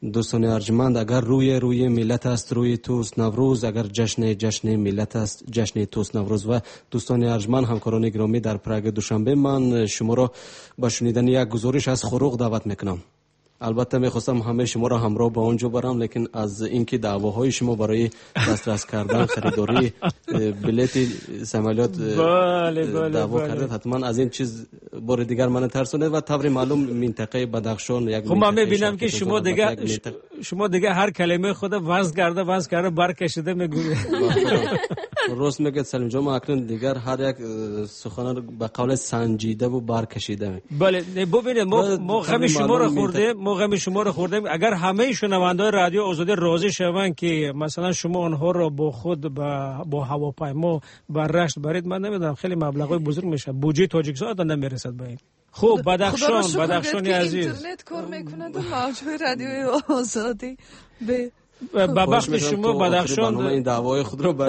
دوستان ارجمند، اگر روی ملت است، روی توست نوروز، اگر جشن ملت است، جشن توست نوروز. و دوستان ارجمند، همکاران گرامی، در پراگ دوشنبه من شما را با شنیدن یک گزارش از خروق دعوت میکنم. البته میخواستم همه شما را همراه با اونجا برم، لیکن از اینکه دعواهای شما برای دسترس کردن خریداری بلیت سمالیات دعوا کردید، حتما از این چیز بار دیگر من ترسونید. و طور معلوم منطقه بدخشان یک خب من میبینم که شما دیگه هر کلمه خود وزن کرده برکشیده میگوید. راست میگید سلیم جان، ما اکنون دیگر هر یک سخن به قول سنجیده و برکشیده. بله ببینید ما غم شما رو خوردیم. اگر همه شنونده‌های رادیو آزادی راضی شوند که مثلا شما آنها رو با خود با هواپیما بر رشت برید، من نمیدونم خیلی مبلغای بزرگ میشه، بودجه تاجیکستان نمیرسد به این. خب بدخشان عزیز اینترنت کار میکنه و موجود رادیو آزادی به بخت شما بدخشان این دعوای خود رو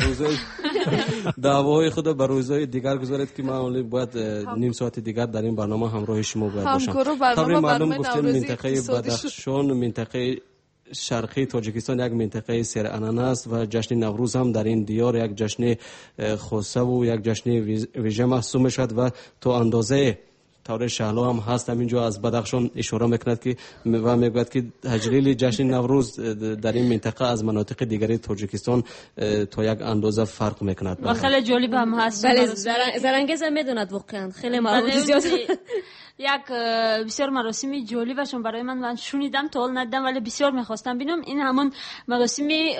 بر روزهای دیگر گذارید که من باید نیم ساعت دیگر در این برنامه همراه شما باید باشم. طور معلوم گفتیم منطقه بدخشان منطقه شرقی تاجیکستان یک منطقه سرعنانه است و جشن نوروز هم در این دیار یک جشن خاصه و یک جشن ویژه محسوب میشد و تو اندازه طور شهلا هم هست. همینجا از بدخشان اشاره میکند که و میگوید که تجلیل جشن نوروز در این منطقه از مناطق دیگری تاجیکستان تا یک اندازه فرق میکند و خیلی جالب هم هست. بله زرنگز هم میدوند واقعا خیلی معروف زیاد. یک بسیار مراسمی جالبشون برای من شنیدم تا حال ندیدم ولی بسیار میخواستم ببینم. این همون مراسمی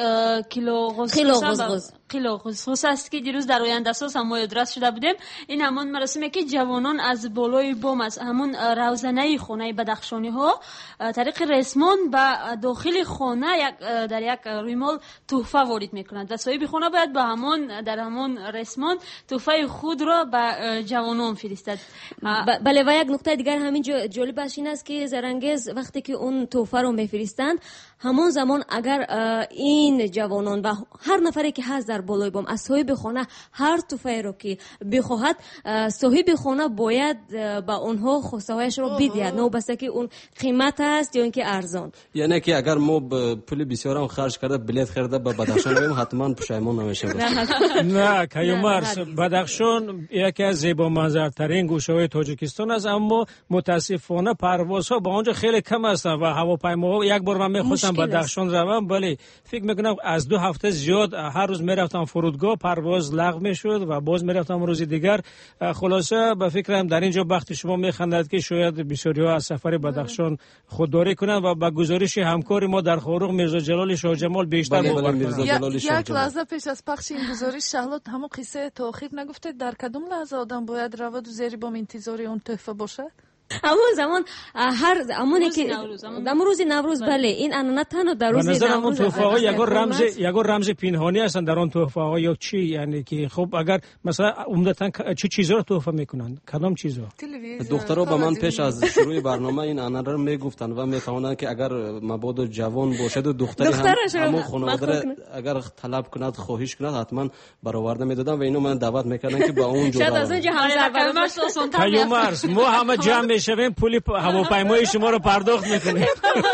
قیلو غسغس است که دیروز در آینده اساس هم یادداشت شده بودیم. این همون مراسمی که جوانان از بالای بام از همون روزنه خانه بدخشانی ها طریق رسمان به داخل خانه در یک ریمال تحفه وارد میکنند و صاحب خانه باید در همون رسمان تحفه خود را به جوانان فرستد. بله و یک نکته دیگر همین جالبش این است که زرنگز وقتی که اون تحفه رو میفرستند همون زمان اگر این جوانان و هر نفری که هست در بالای بام از صاحب خانه هر تحفه رو که بخواهد صاحب خانه باید با اونها خواسته هایش رو بدهد، نه بس که اون قیمت است یا اینکه ارزان. یعنی که اگر ما پول بسیار هم خرج کرده بلیت خریده به بدخشان بریم حتما پشیمون نمیشیم. نه کیومرس، بدخشان یکی از زیبا منظرترین گوشه‌های تاجیکستان است، اما متاسفانه پروازها با اونجا خیلی کم هستند و هواپیماها یک بار من می‌خواستم بدخشان روم، ولی فکر میکنم از 2 هفته زیاد هر روز میرفتم فرودگاه پرواز لغو میشد و باز میرفتم روز دیگر. خلاصه به فکرم در اینجا وقت شما میخندد که شاید بسیاری‌ها از سفر بدخشان خودداری کنند و با گزارش همکار ما در خاروق میرزا جلال شاه جمال بیشتر یک لحظه پیش از پخش این گزارش شهلات همون قصه تاخیر نگفته در کدوم لحظه آدم باید رود و زیر بام انتظار اون تحفه باشه؟ همون زمان همونی که در روز نوروز بله این انانه تنها در روز نوروز تحفه ها یک رمز پنهانی هستند در آن تحفه ها یا چی، یعنی که خب اگر مثلا عمدتا چه چیزا رو تحفه میکنند؟ کدام چیزا؟ دخترها به من پیش از شروع برنامه این انانه رو میگفتن و میتوانند که اگر مبادا جوان باشد و دختری همون خانواده اگر طلب کند خواهش کند حتما برآورده میدادن و اینو من دعوت میکردن که با اون جدا شاید از اونجا همزر ما همه جمع میشویم پول هواپیمای شما رو پرداخت میکنیم.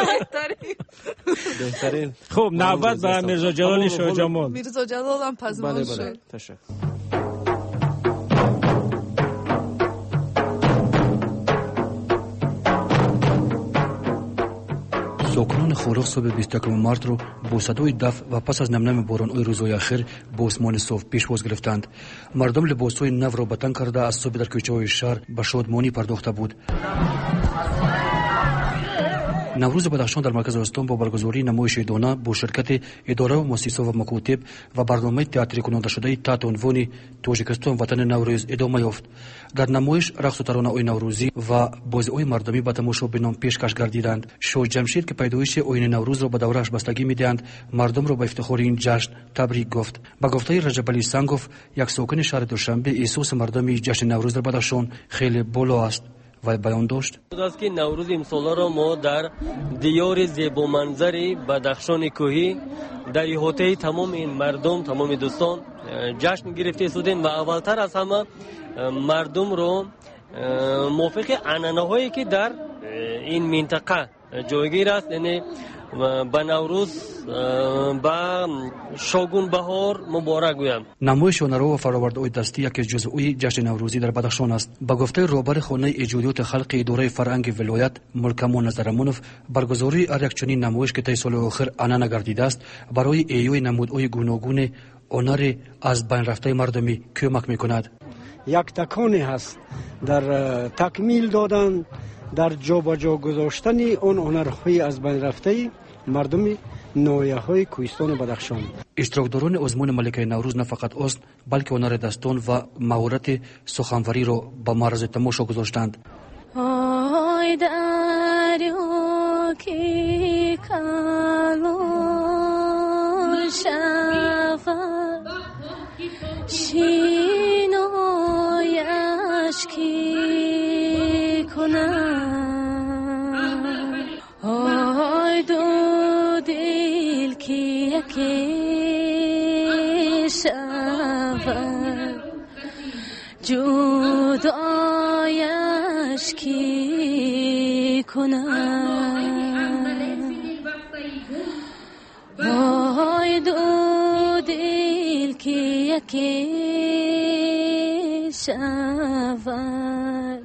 بهترین. خب نوبت به میرزا جلال شاه جمال. میرزا جلال هم پزمان شد. بله تشکر. ساکنان خاروق صبح 21 مارت رو با صدای دف و پس از نمنم باران‌های روزهای اخیر با آسمان صاف پیشواز گرفتند. مردم لباس‌های نو را به تن کرده از صبح در کوچه‌های شهر به شادمانی پرداخته بود. نوروز بدخشان در مرکز استان با برگزاری نمایش دانه با شرکت اداره و مؤسسات و مکاتب و برنامه تئاتری کننده شده تحت عنوان تاجیکستان وطن نوروز ادامه یافت. در نمایش رقص و ترانه‌های نوروزی و بازی‌های مردمی به تماشابینان پیشکش گردیدند. شاه جمشید که پیدایش آیین نوروز را به دوره‌اش بستگی می‌دهند مردم را به افتخار این جشن تبریک گفت. با گفته رجب علی سنگوف یک ساکن شهر دوشنبه احساس مردمی جشن نوروز در بدخشان خیلی بالا است و بیان داشت که نوروز امسال را ما در دیار زیبا منظری بدخشان کوهی در احاطه تمام این مردم تمام دوستان جشن گرفته شدیم و اولتر از همه مردم رو موافق عنعنه‌هایی که در این منطقه جایگیر است، یعنی به نوروز به شوگون بهار مبارک گویم. نمایش هنرها و فرآورده‌های دستی یکی جزئی جشن نوروزی در بدخشان است. به گفته رهبر خانه ایجادیات خلق اداره فرهنگ ولایت ملکمون نظرمونوف، برگزاری هر یک چنین نمایش که طی سال اخیر عنعنه گردیده است برای احیای نمودهای گوناگون هنر از بین رفته مردمی کمک می‌کند. یک تکانی هست در تکمیل دادن، در جا به جا گذاشتن اون هنرهای از بین رفته مردم ناحیه‌های کوهستان بدخشان. اشتراکداران آزمون ملکه نوروز نه فقط است بلکه هنر دستان و مهارت سخنوری را به معرض تماشا گذاشتند. آی دریا کی کالو شفا شینویش کی کنم آی دو دل کی یکی شفا جدایش کی کنم آی دو دل کی یکی شود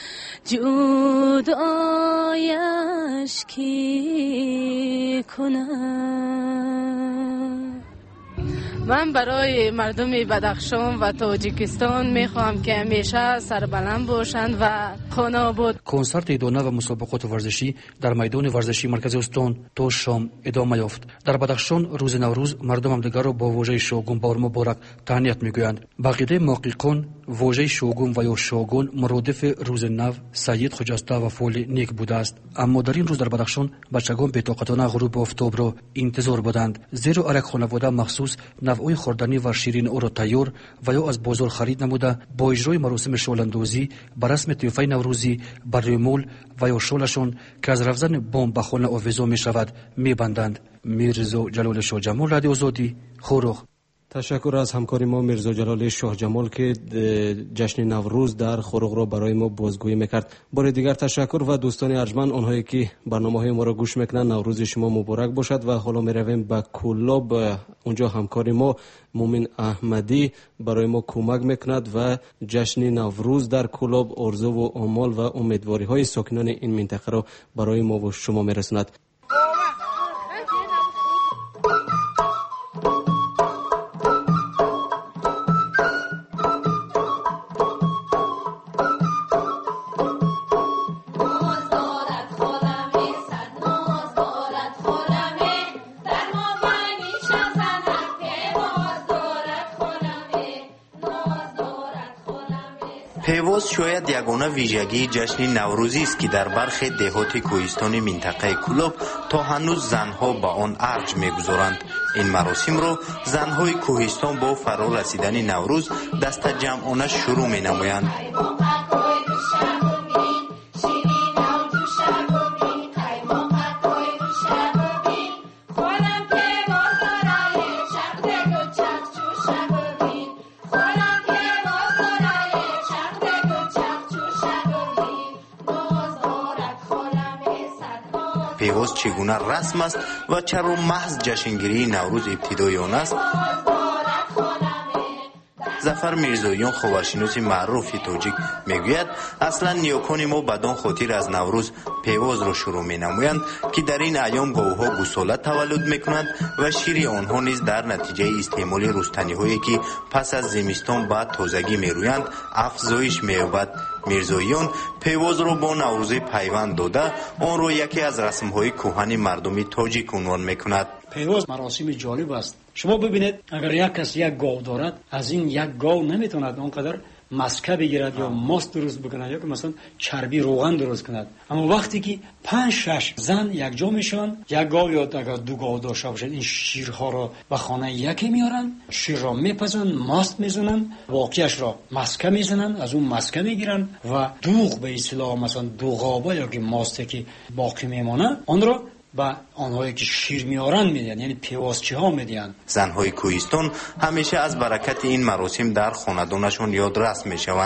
جدایش کی کنم. من برای مردم بدخشان و تاجیکستان میخوام که همیشه سربلند باشند و خانه آباد. کنسرت ادانه و مسابقات ورزشی در میدان ورزشی مرکز استان تا شام ادامه یافت. در بدخشان روز نوروز مردم همدیگر را با واژه شوگون بار مبارک تهنیت میگویند. به عقیده محققان واژه شوگون و یا شوگون مرادف روز نو، سید، خجسته و فول نیک بوده است. اما در این روز در بدخشان بچگان بی‌طاقتانه غروب آفتاب را انتظار بودند، زیرا هر یک خانواده مخصوص نوعی خوردنی و شیرین او را تیار و یا از بازار خرید نموده با اجرای مراسم شعل‌اندازی به رسم تحفه نوروزی بر روی مول و یا شعلشان که از رفتن بام به خانه آویزان می شود می بندند. میرزا جلال شاه جمال، رادیو آزادی، خورخ. تشکر از همکاری ما میرزا جلال شاه جمال که جشن نوروز در خورخ را برای ما بازگویی میکرد. بار دیگر تشکر و دوستان ارجمند، آنهایی که برنامه‌های ما را گوش میکنند، نوروز شما مبارک باشد. و حالا میرویم به کلاب، اونجا همکاری ما مومن احمدی برای ما کمک میکند و جشن نوروز در کلاب آرزو و آمال و امیدواری های ساکنان این منطقه را برای ما و شما میرساند. پیواز شاید یگانه ویژگی جشن نوروزی است که در برخی دهات کوهستانی منطقه کلاب تا هنوز زنها با آن ارج می‌گذارند. این مراسم را زنهای کوهستان با فرا رسیدن نوروز دست جمعانه شروع می‌نمایند. پیواز چگونه رسم است و چرا محض جشنگیری نوروز ابتدای آن است؟ ظفر میرزاییان، خبرشناس معروف تاجیک، میگوید اصلا نیاکان ما بدان خاطر از نوروز پیواز را شروع مینمایند که در این ایام گاوها گوساله تولد میکنند و شیر آنها نیز در نتیجه استعمال رستنی هایی که پس از زمستان بعد تازگی میرویند افزایش مییابد. میرزاییان پیواز را با نوروز پیوند داده آن را یکی از رسم های کهن مردم تاجیک عنوان میکند. پیواز مراسم جالب است. شما ببینید اگر یک کس یک گاو دارد، از این یک گاو نمیتوند آنقدر مسکه بگیرد یا ماست درست بکند یا که مثلا چربی روغن درست کند. اما وقتی که 5-6 زن یک جا میشوند، یک گاو یا اگر 2 گاو داشته باشند، این شیرها را به خانه یکی میارن، شیر را میپزن، ماست میزنن، واقعش را مسکه میزنن، از اون مسکه میگیرن و دوغ به اصطلاح مثلا دوغابه یا که ماستی که باقی میمانه آن را با آنهایی که شیر میارن میدن، یعنی پیوازچی ها میدن. زنهای کوهستان همیشه از برکت این مراسم در خاندانشون یادرس میشوند.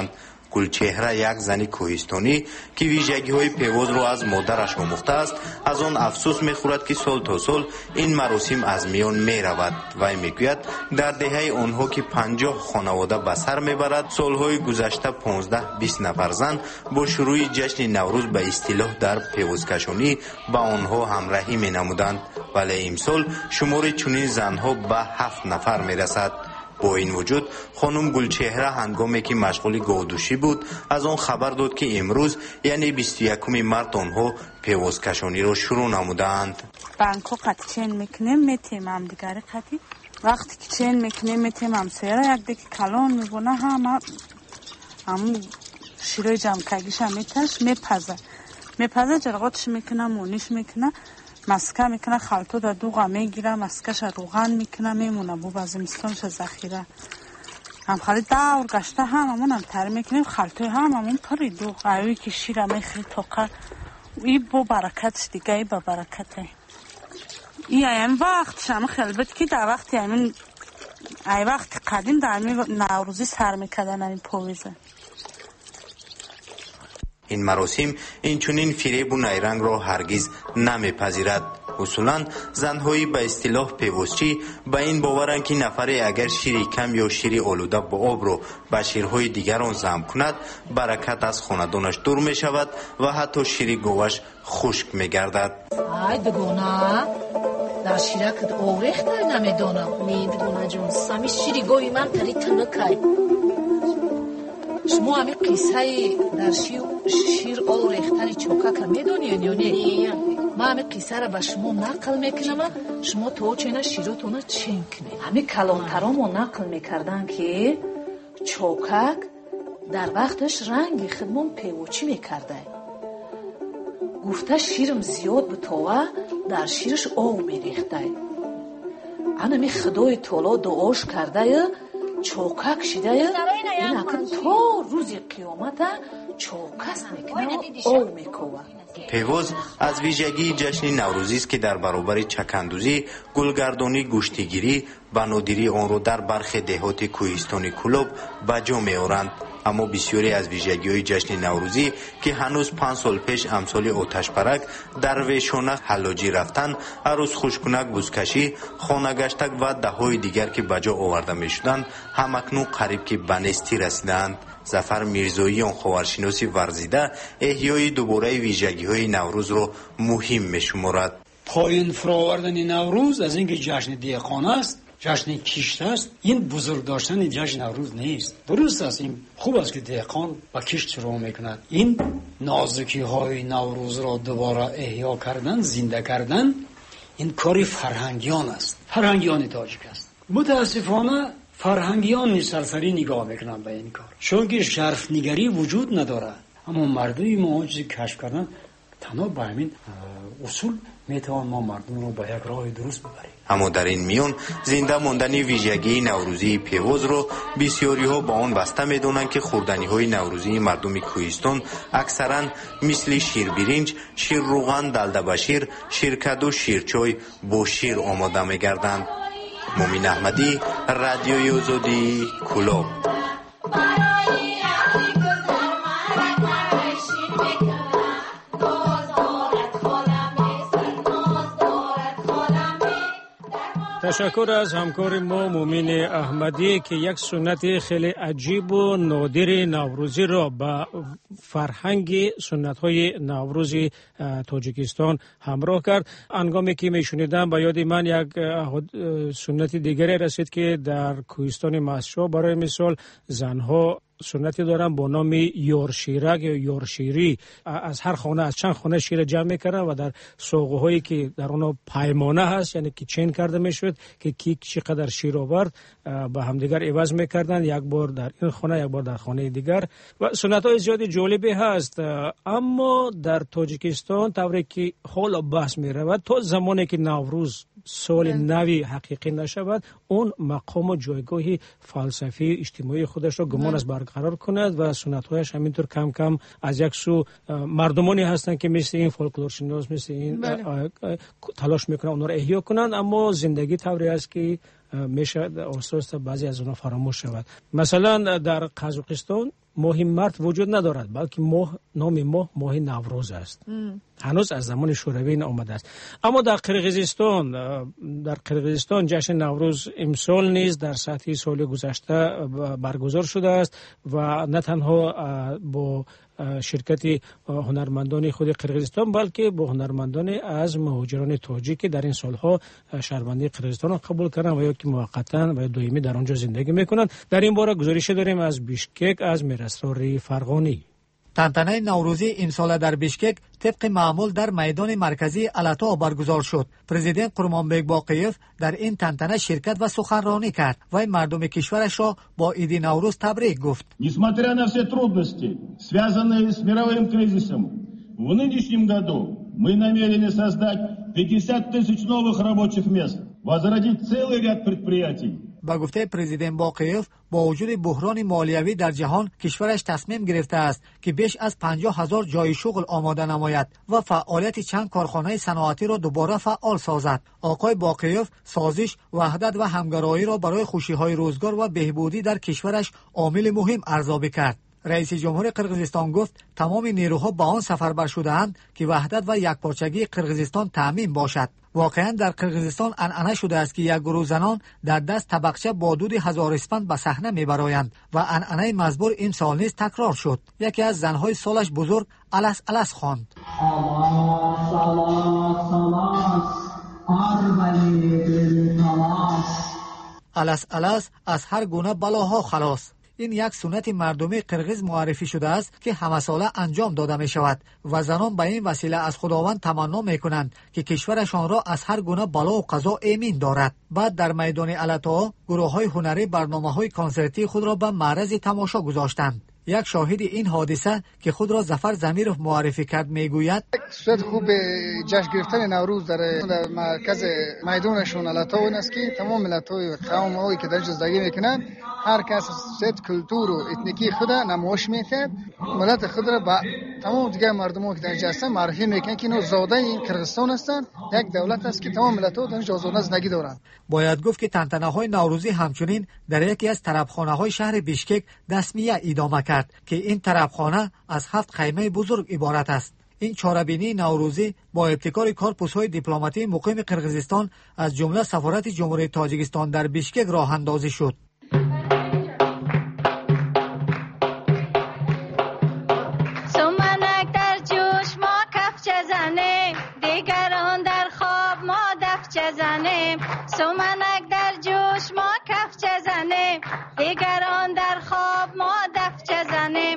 گلچهره یک زن کوهستانی که ویژگی‌های پیوز را از مادرش آموخته است از آن افسوس می‌خورد که سال تا سال این مراسم از میان می‌رود. وی می‌گوید در دهه آنها که 50 خانواده به سر می‌برد، سال‌های گذشته 15-20 نفر زن با شروع جشن نوروز به اصطلاح در پیوزکشانی به آنها همراهی می‌نمودند، ولی امسال شمار چنین زنها به 7 نفر می‌رسد. با این وجود خانم گلچهره هنگامی که مشغول گودوشی بود از آن خبر داد که امروز یعنی 21 مارس آنها پیوزکشانی را شروع نمودند. بانکو قطع چین میکنیم میتیمم دیگری قطعی وقتی که چین میکنیم میتیمم سیره یک دیگه کلان میبونه همون شیروی جمکگیش هم میتش میپزه جرغاتش میکنه مونیش میکنه مسکه میکنه خلطو در دوغا میگیره مسکهش روغن میکنه میمونه بو بازمستانش ذخیره هم خالی دور گشته همون هم تر میکنیم خلطوی همون پری دوغ اوی که شیره میخری توقع ای با برکتش دیگه ای با برکته این وقت شما خلبت که در وقتی ای وقت قدیم در نوروزی سر میکردن این پویزه. این مراسم این چنین فریب و نیرنگ را هرگز نمیپذیرد. اصولا زنهایی به اصطلاح پیوزچی به این باورند که نفری اگر شیر کم یا شیر آلوده با آب رو به شیرهای دیگران ضم کند برکت از خاندانش دور می شود و حتی شیر گوش خشک می گردد. ای دگونه در شیرکت آب ریخته نمیدانم. می دگونه جون سمی شیر گوی من تری تنکای شما همین قیصه در شیر آل ریختن چوکک میدونین یا نه؟ من همین قیصه را به شما نقل میکنم شما تو چینه شیروتونه چین کنید. همین کلانترامو نقل میکردن که چوکک در وقتش رنگی خدمون پیوچی میکرده. گفته شیرم زیاد بتوه در شیرش آب میریخته. انمی خدای تولا دعاش کرده چوکک شده این اکن تا روزی قیامت چوکست میکنه او میکوه. پیوز از ویژگی جشن نوروزی است که در برابر چکندوزی، گلگردانی، گوشتگیری و نادری آن را در برخی دهات کوهستانی کلوب به جا میآورند. اما بسیاری از ویژگی‌های جشن نوروزی که هنوز 5 سال پیش امثال آتش پرک، درویشانه حلاجی رفتن، عروس خوشکنک بوزکشی، خانه گشتک و ده‌های دیگر که به جا آورده می‌شدند همکنون قریب که به نیستی رسیدند. ظفر میرزایی آن خاورشناسی ورزیده احیای دوباره ویژگی‌های نوروز را مهم می‌شمارد. پایین فرآوردن نوروز از اینکه جشن دیقانه است، جشن کشت است، این بزرگ داشتن جشن نوروز نیست. درست است، این خوب است که دهقان با کشت شروع میکند. این نازکی های نوروز را دوباره احیا کردن، زنده کردن، این کاری فرهنگیان است، فرهنگیان تاجیک است. متاسفانه فرهنگیان سرسری نگاه میکنن به این کار، چون که شرف نگری وجود نداره. اما مردمی ما چیزی کشف کردن تنها با همین اصول میتوان ما مردم رو با یک راه درست ببریم. اما در این میان زنده ماندن ویژگی نوروزی پیوز رو بسیاری ها با آن بسته میدونن که خوردنی های نوروزی مردم کوهستان اکثرا مثل شیر برنج، شیر روغن، دلدبشیر، شیرکدو، شیرچای با شیر آماده میگردند. مومین احمدی، رادیوی آزادی، کلوب. تشکر از همکار ما مومین احمدی که یک سنت خیلی عجیب و نادر نوروزی را با فرهنگ سنت‌های نوروزی تاجیکستان همراه کرد. هنگامی که میشنیدم به یاد من یک سنت دیگری رسید که در کوهستان ماسچو برای مثال زنها سنتی دارن با نام یورشیرک یا یورشیری. از هر خانه از چند خانه شیر جمع میکردن و در سوغه هایی که در اونها پیمانه هست، یعنی که چین کرده میشد که کی چقدر شیر آورد با همدیگر عوض میکردن، یک بار در این خانه یک بار در خانه دیگر. و سنت های زیادی جالبی هست. اما در تاجیکستان طوری که حالا بحث میرود تا زمانی که نوروز سال نوی حقیقی نشود اون مقام و جایگاه فلسفی اجتماعی خودش را گمان است برقرار کند و سنت‌هایش همینطور کم کم از یک سو مردمانی هستند که مثل این فولکلورشناس مثل این تلاش میکنن اونها را احیا کنند، اما زندگی طوری است که میشه آساسا بعضی از اونها فراموش شود. مثلا در قزاقستان ماه مارت وجود ندارد، بلکه نام ماه نوروز است. هنوز از زمان شوروی این آمده است. اما در قرقیزستان جشن نوروز امسال نیز در سطح سال گذشته برگزار شده است و نه تنها با شرکت هنرمندان خود قرقیزستان، بلکه با هنرمندان از مهاجران تاجیک که در این سالها شهروندی قرقیزستان را قبول کردند و یا که موقتا و دائمی در آنجا زندگی میکنند. در این باره گزارش داریم از بیشکک از میراسرار فرغانی. تنتنه نوروزی امسال در بیشکک طبق معمول در میدان مرکزی علتا برگزار شد. پرزیدنت قرمانبک باقیف در این تنتنه شرکت و سخنرانی کرد و مردم کشورش را با عید نوروز تبریک گفت. Несмотря на все трудности, связанные с мировым кризисом, в нынешнем году мы намерены создать 50 тысяч новых рабочих мест, возродить целый ряд предприятий. با گفته پرزیدنت باقیف با وجود بحران مالیوی در جهان کشورش تصمیم گرفته است که بیش از 50,000 جای شغل آماده نماید و فعالیت چند کارخانه صنعتی را دوباره فعال سازد. آقای باقیف سازش، وحدت و همگرایی را برای خوشی‌های روزگار و بهبودی در کشورش عامل مهم ارزیابی کرد. رئیس جمهور قرقیزستان گفت تمام نیروها به آن سفربر شده‌اند که وحدت و یکپارچگی قرقیزستان تامین باشد. واقعا در قرقیزستان عنعنه شده است که یک گروه زنان در دست طبقچه با دود 1000 اسفند به صحنه میبرایند و عنعنه مزبور این سال نیز تکرار شد. یکی از زنهای سالش بزرگ الس الس خواند. الس الس از هر گونه بلاها خلاص. این یک سنت مردمی قرقیز معرفی شده است که همه ساله انجام داده می شود و زنان به این وسیله از خداوند تمنا می کنند که کشورشان را از هر گونه بلا و قضا امین دارد. بعد در میدان علتا گروه های هنری برنامه های کنسرتی خود را به معرض تماشا گذاشتند. یک شاهد این حادثه که خود را ظفر زمیرов معرفی کرد میگوید صورت خوب جشن گرفتن نوروز در مرکز میدانشون علتا اون است که تمام ملت‌های و قوم‌هایی که در زندگی میکنند هر کس صد کلتور و اتنیکی خود نمایش میده، ملت خود را با تمام دیگر مردمان که در اینجا هستند معرفی میکنند که اینو زاده این قرقیزستان هستند. یک دولت است که تمام ملت‌ها در اینجا آزادانه زندگی دارند. باید گفت که تنتنه‌های نوروزی همچنین در یکی از طربخانه‌های شهر بیشکک دسمیه ادامه کرد که این طربخانه از 7 خیمه بزرگ عبارت است. این چهاربینی نوروزی با ابتکار کارپوس‌های دیپلماتی مقیم قرقیزستان از جمله سفارت جمهوری تاجیکستان در بیشکک راه اندازی شد. سومنک در جوش ما کفچه زنیم، دیگران در خواب ما دفچه زنیم. سومنک در جوش ما کفچه زنیم، دیگران در خواب ما دفچه زنیم.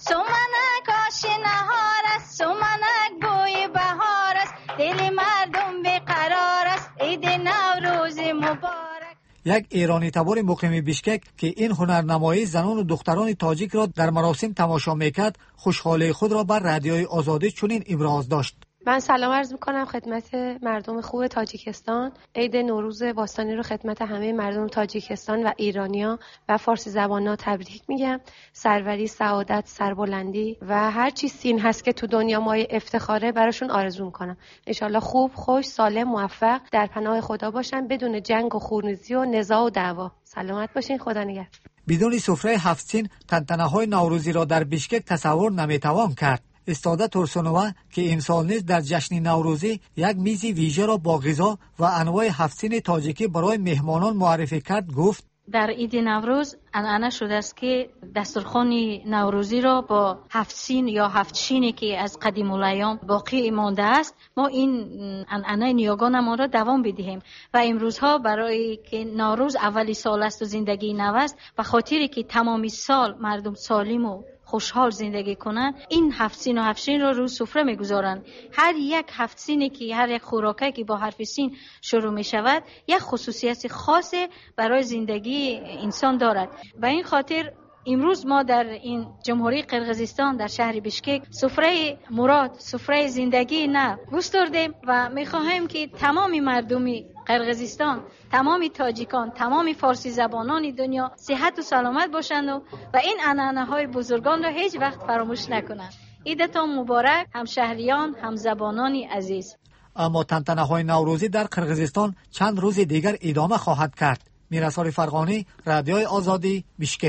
سومنک آشنا هار است، سومنک بوی بهار است، دل مردم بیقرار است، عید نوروز مبارک. یک ایرانی تبار مقیم بیشکک که این هنرنمایی زنان و دختران تاجیک را در مراسم تماشا میکرد خوشحالی خود را بر رادیوی آزادی چنین ابراز داشت. من سلام عرض میکنم خدمت مردم خوب تاجیکستان. عید نوروز باستانی رو خدمت همه مردم تاجیکستان و ایرانیا و فارسی زبان‌ها تبریک میگم. سروری، سعادت، سربلندی و هر چی سین هست که تو دنیا مایه افتخاره براشون آرزو میکنم. انشالله خوب، خوش، سالم، موفق در پناه خدا باشن بدون جنگ و خونریزی و نزاع و دعوا. سلامت باشین، خدا نگهدار. بدون سفره 7 سین تنتنه‌های نوروزی را در بیشکک تصور نمیتوان کرد. استاده تورسونووا که امسال نیز در جشن نوروزی یک میز ویژه را با غذا و انواع 7 سین تاجیکی برای مهمانان معرفی کرد گفت در عید نوروز عنعنه شده است که دسترخوان نوروزی را با 7 سین یا 7 شینی که از قدیم الایام باقی مانده است ما این عنعنه نیاگان ما را دوام بدهیم و امروزها برای که نوروز اولی سال است و زندگی نو است به خاطری که تمامی سال مردم سالم و خوشحال زندگی کنند این 7 سین و 7 شین را رو سفره میگذارند. هر یک 7 سینی که هر یک خوراکی که با حرف سین شروع می شود یک خصوصیت خاص برای زندگی انسان دارد. به این خاطر امروز ما در این جمهوری قرقیزستان در شهر بیشکک سفره مراد، سفره زندگی نه گستردیم و میخواهیم که تمام مردمی قرقیزستان، تمام تاجیکان، تمام فارسی زبانان دنیا صحت و سلامت باشند و این عنعنه های بزرگان را هیچ وقت فراموش نکنند. عیدتان مبارک همشهریان، همزبانان عزیز. اما تنتنه های نوروزی در قرقیزستان چند روز دیگر ادامه خواهد کرد. میراسرار فرغانی، رادیوی آزادی، بیشکک.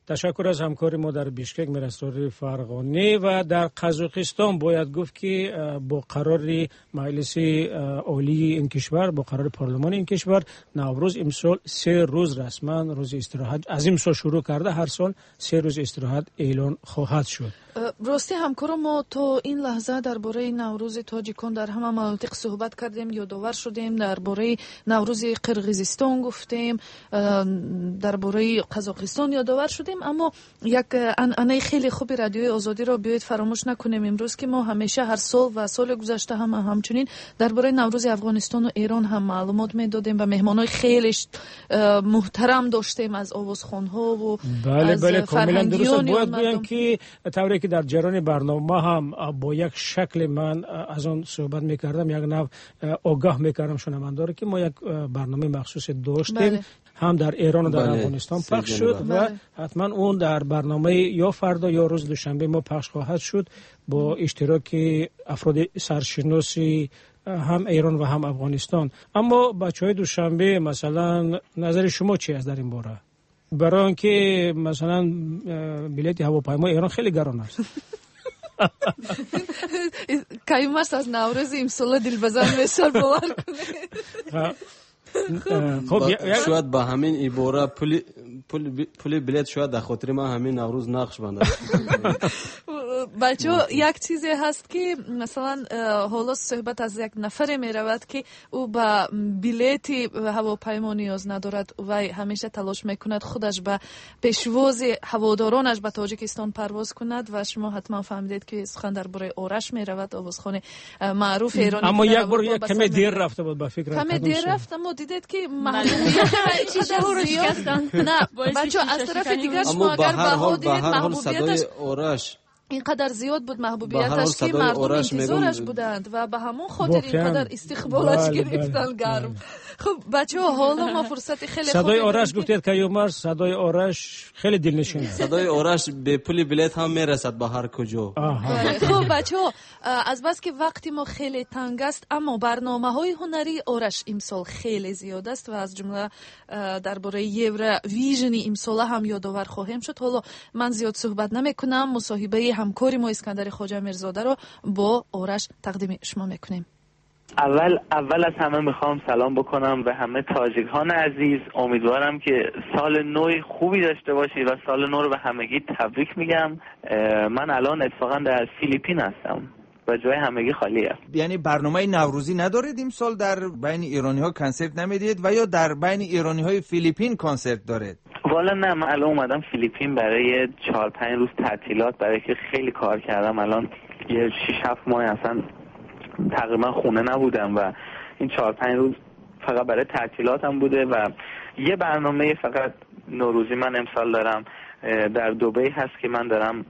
تشکر از همکاری ما در بیشکک میرسروری فرغانی. و در قزاقستان باید گفت که با قرار مجلس عالی این کشور، با قرار پارلمان این کشور، نوروز امسال 3 روز رسما روز استراحت از امسال شروع کرده. هر سال 3 روز استراحت اعلان خواهد شد. راستی همکار ما تا این لحظه درباره نوروز تاجیکان در همه مناطق صحبت کردیم، یادآور شدیم، درباره نوروز قرقیزستان گفتیم، درباره قزاقستان یادآور شدیم. اما یک انعنه خیلی خوبی رادیوی آزادی را بیاید فراموش نکنیم امروز که ما همیشه هر سال و سال گذشته همچنین درباره نوروز افغانستان و ایران هم معلومات میدادیم و مهمانای خیلی محترم داشتیم از آوازخوان‌ها و بله کاملا درست. باید بگم که طوری که در جریان برنامه هم با یک شکل من از آن صحبت میکردم، یک نوع آگاه میکردم شنوندگان که ما یک برنامه مخصوص داشتیم هم در ایران و در افغانستان پخش شد و حتما اون در برنامه یا فردا یا روز دوشنبه ما پخش خواهد شد با اشتراک افراد سرشناسی هم ایران و هم افغانستان. اما بچهای دوشنبه مثلا نظر شما چی است در این باره؟ برای اینکه مثلا بلیط هواپیما ایران خیلی گران است. کایماس از نوروز امسال دلبزن مثال باور کنه. خب شاید با همین عباره پول بلیط شاید در خاطر ما همین نوروز نقش بنده. بچه‌ها یک چیزی هست که مثلا حالا صحبت از یک نفر می رود که او با بلیط هواپیما نیاز ندارد و همیشه تلاش میکند خودش به پیشواز هوادارانش به تاجیکستان پرواز کند و شما حتما فهمیدید که سخن درباره آرش می رود، آوازخوان معروف ایرانی. اما یک بار یک کمی دیر رفته بود به فکر کمی دیر رفت، اما دیدید که محبوبیت نه بچه‌ها از طرف دیگر شما اگر بها دیدید محبوبیتش آرش اینقدر زیاد بود محبوبیتش که مردم انتظارش بودند و به همون خاطر اینقدر استقبالش گرفتن گرم. خب بچه‌ها حالا ما فرصت خیلی خوبی صدای آرش گفتید که یومر صدای آرش خیلی دلنشینه. صدای آرش به پول بلیط هم میرسد به هر کجا. خب بچه‌ها از بس که وقتی ما خیلی تنگ است اما برنامه‌های هنری آرش امسال خیلی زیاد است و از جمله درباره یورو ویژن امسال هم یادآور خواهیم شد. حالا من زیاد صحبت نمی‌کنم، مصاحبه همکاری ما اسکندر خواجه میرزاده رو با آرش تقدیم شما میکنیم. اول از همه میخوام سلام بکنم به همه تاجیکان عزیز. امیدوارم که سال نو خوبی داشته باشید و سال نو رو به همگی تبریک میگم. من الان اتفاقا در فیلیپین هستم و جای همگی خالی است. یعنی برنامه نوروزی ندارید امسال در بین ایرانی‌ها کنسرت نمیدید و یا در بین ایرانی‌های فیلیپین کنسرت دارید؟ والا نه، من الان اومدم فیلیپین برای 4-5 روز تعطیلات، برای که خیلی کار کردم. الان یه 6-7 ماه اصلا تقریبا خونه نبودم و این 4-5 روز فقط برای تعطیلاتم بوده و یه برنامه فقط نوروزی من امسال دارم در دبی هست که من دارم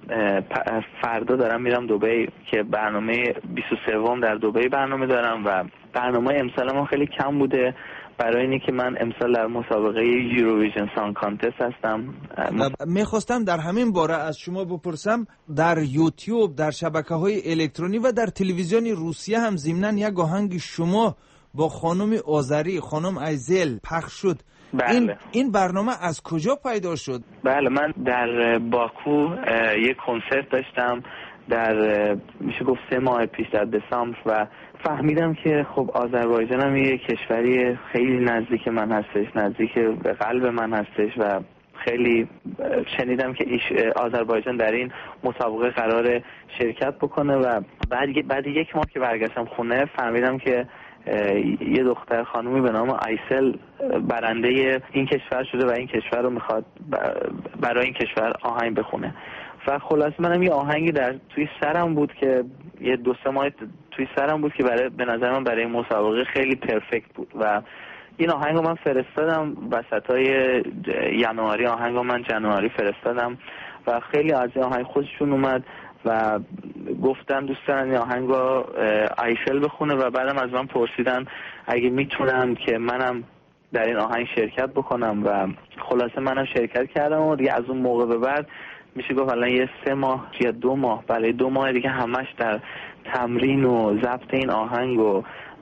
فردا دارم میرم دبی که برنامه 23 در دبی برنامه دارم و برنامه امسال ما خیلی کم بوده برای اینی که من امسال در مسابقه یوروویژن سانگ کانتست هستم. میخواستم در همین باره از شما بپرسم، در یوتیوب، در شبکه‌های الکترونی و در تلویزیون روسیه هم ضمناً یک آهنگ شما با خانم آذری، خانم ایزل پخش شد. بله. این برنامه از کجا پیدا شد؟ بله، من در باکو یک کنسرت داشتم در میشه گفت 3 ماه پیش در دسامبر و فهمیدم که خب آذربایجان هم یه کشوری خیلی نزدیک من هستش، نزدیک به قلب من هستش و خیلی شنیدم که آذربایجان در این مسابقه قرار شرکت بکنه و بعد 1 ماه که برگشتم خونه فهمیدم که یه دختر خانومی به نام ایسل برنده این کشور شده و این کشور رو میخواد برای این کشور آهنگ بخونه و خلاص منم یه آهنگی توی سرم بود که یه 2-3 ماه توی سرم بود که به نظر من برای مسابقه خیلی پرفکت بود و این آهنگو من فرستادم وسطای ینواری. آهنگو من جنواری فرستادم و خیلی از این آهنگ خوششون اومد و گفتن دوست دارن این آهنگو ایفل بخونه و بعدم از من پرسیدن اگه میتونم که منم در این آهنگ شرکت بکنم و خلاصه منم شرکت کردم و دیگه از اون موقع به بعد میشه گفت الان یه 3 ماه یا 2 ماه، بله 2 ماه دیگه همش در تمرین و ضبط این آهنگ و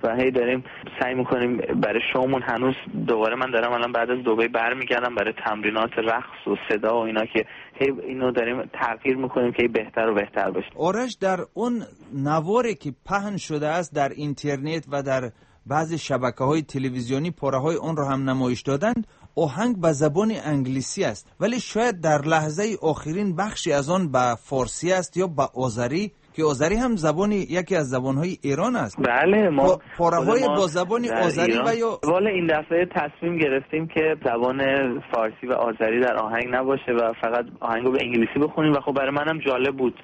و هی داریم سعی میکنیم برای شومون. هنوز دوباره من دارم الان بعد از دبی برمیگردم برای تمرینات رقص و صدا و اینا که هی اینو داریم تغییر میکنیم که بهتر و بهتر بشه. آرش، در اون نواری که پهن شده است در اینترنت و در بعضی شبکه‌های تلویزیونی پاره‌های اون رو هم نمایش دادند، آهنگ به زبان انگلیسی است، ولی شاید در لحظه آخرین بخشی از آن به فارسی است یا به آذری، که آذری هم زبانی یکی از زبان‌های ایران است. بله، ما پاره‌های با زبان آذری و یا والا این دفعه تصمیم گرفتیم که زبان فارسی و آذری در آهنگ نباشه و فقط آهنگو به انگلیسی بخونیم و خب برای منم جالب بود.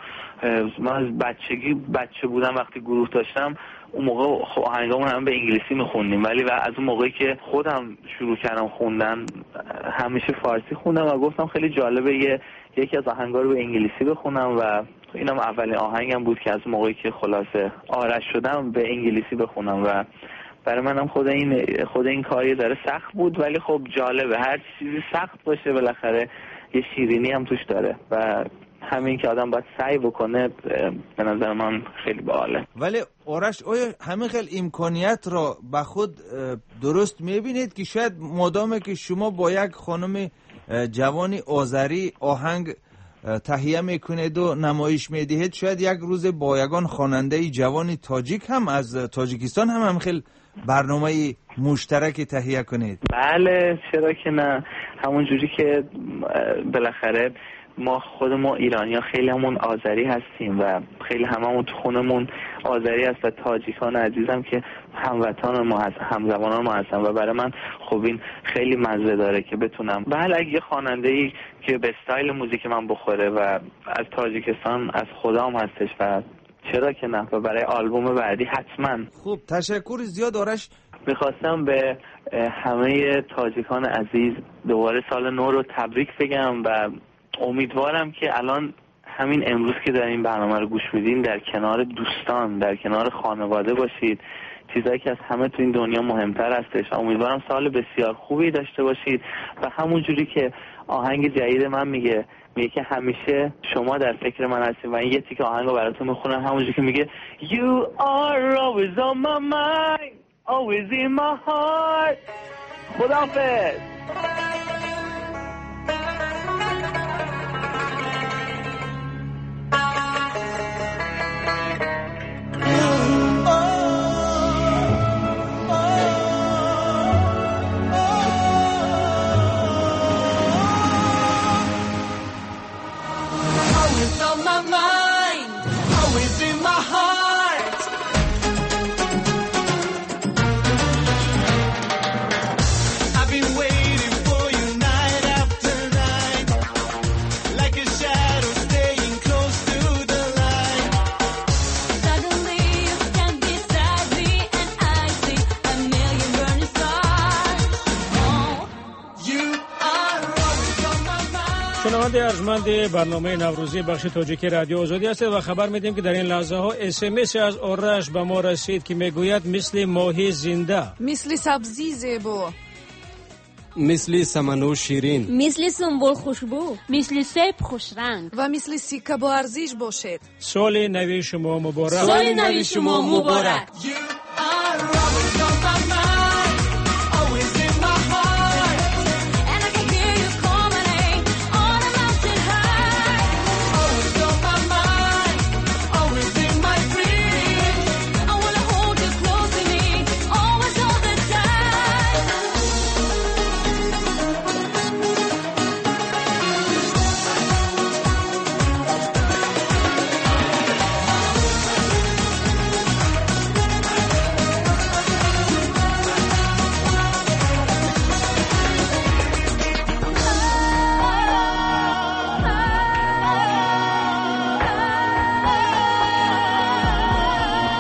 من از بچه بودم وقتی گروه داشتم اون موقع آهنگامون هم به انگلیسی میخوندیم، ولی و از اون موقعی که خودم شروع کردم خوندن همیشه فارسی خوندم و گفتم خیلی جالبه یکی از آهنگا رو به انگلیسی بخونم و اینم اولین آهنگم بود که از موقعی که خلاصه آرش شدم به انگلیسی بخونم و برای منم خود این کاری داره سخت بود، ولی خب جالبه. هر چیزی سخت باشه بالاخره یه شیرینی هم توش داره و همین که آدم باید سعی بکنه به نظر من خیلی باحاله. ولی آرش، آیا همین خیلی امکانیت را به خود درست میبینید که شاید مادامه که شما با یک خانم جوانی آذری آهنگ تهیه میکنید و نمایش میدهید، شاید یک روز با یگان خواننده جوانی تاجیک هم از تاجیکستان هم خیلی برنامه مشترک تهیه کنید؟ بله، چرا که نه. همون جوری که بالاخره ما خودمون ایرانی‌ها خیلی همون آذری هستیم و خیلی هممون تو خونمون آذری هست و تاجیکان عزیزم که هموطن ما هست، همزبانان ما هستن و برای من خب این خیلی مزه داره که بتونم بله اگه خواننده‌ای که به استایل موزیک من بخوره و از تاجیکستان از خدام هستش و چرا که نه و برای آلبوم بعدی حتما. خوب، تشکر زیاد آرش. میخواستم به همه تاجیکان عزیز دوباره سال نو رو تبریک بگم و امیدوارم که الان همین امروز که دارین برنامه رو گوش میدین در کنار دوستان، در کنار خانواده باشید، چیزایی که از همه تو این دنیا مهمتر هستش. امیدوارم سال بسیار خوبی داشته باشید و همون جوری که آهنگ جدید من میگه که همیشه شما در فکر من هستید و این یه تیکه آهنگو براتون میخونم همونجوری که میگه You are always on my mind, always in my heart. خداحافظ. شنونده ارجمند برنامه نوروزی بخش تاجیکی رادیو آزادی هستید و خبر میدیم که در این لحظه ها SMS از آرش به ما رسید که میگوید مثل ماهی زنده، مثل سبزی زیبا، مثل سمنو شیرین، مثل سنبل خوشبو، مثل سیب خوشرنگ و مثل سیکه با ارزش باشد. سال نو شما مبارک. سال نو شما مبارک.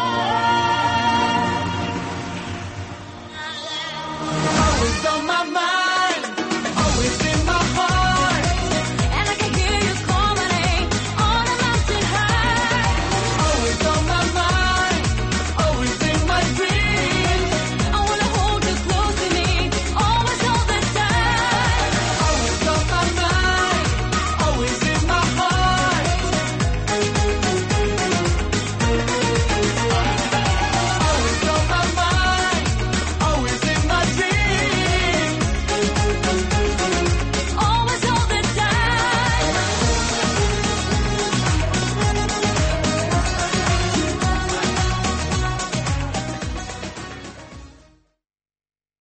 On my mind.